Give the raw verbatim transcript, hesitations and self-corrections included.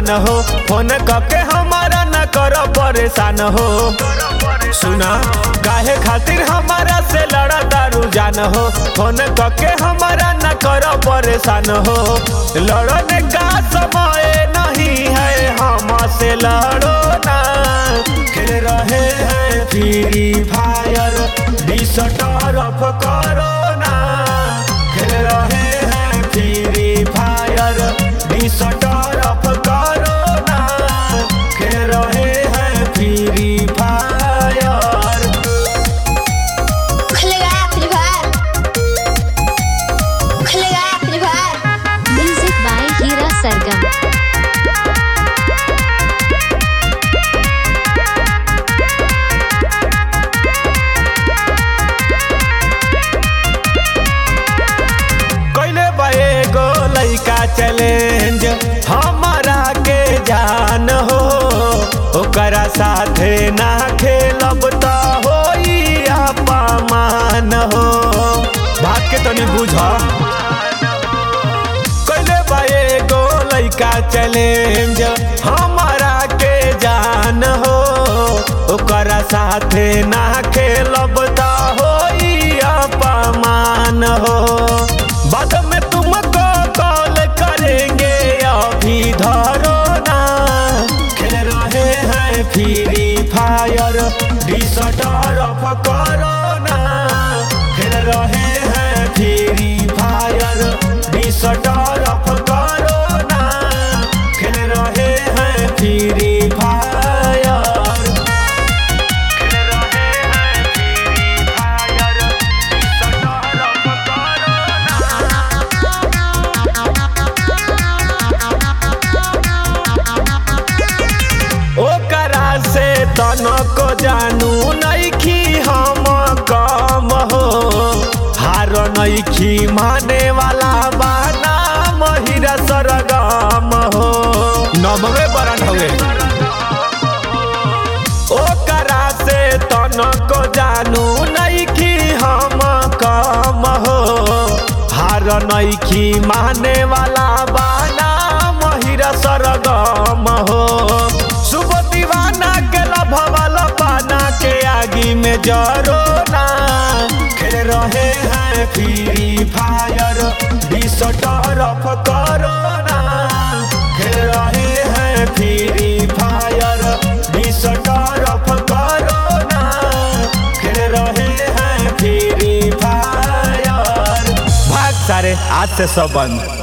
जान हो, फोन करके हमारा न करो परेशान हो। सुना काहे खातिर हमारा से लड़ा दारू जान हो, फोन करके हमारा न करो परेशान हो। लड़ने का समय नहीं है, हमसे लड़ो ना। खेल रहे हैं फ्री फायर, बीस तरफ करो ना। खेल रहे हैं फ्री फायर, बीस तरफ करो ना। खेल रहे हैं फ्री फायर। खुलेगा फ्री फायर, खुलेगा free fire. Music by Heera Sargam. लइका चैलेंज हमारा के जान हो, ओकरा साथे ना खेलब त होई अपमान हो। बात के तनी बुझ कैले बा एगो लइका चैलेंज हमारा के जान हो, ओकरा साथे ना खेलब त होई अपमान हो। बाद में तुमको कॉल करेंगे, अभी धरो ना। खेल रहे हैं फ्री फायर, बीस तरफ करो ना। खेल रहे हैं फ्री फायर, बीस तरफ करो ना। खेल रहे हैं फ्री फायर। ओकरा से तनको जानू नइखी हम कम हो, हार नइखी माने वाला बाना महिरा सरगम हो। नमवे बरन हवे ओकरा से तनको जानू नइखी हम कम हो, हार नइखी माने वाला बाना महिरा सरगम हो। सुबह दीवाना के लभवाला पाना के आगी में जरो ना। खेल रहे हैं फ्री फायर, बीस तरफ करो ना। खेल रहे हैं फ्री फायर, बीस तरफ करो ना। खेल रहे हैं फ्री फायर। भाग सारे आज से सब बंद।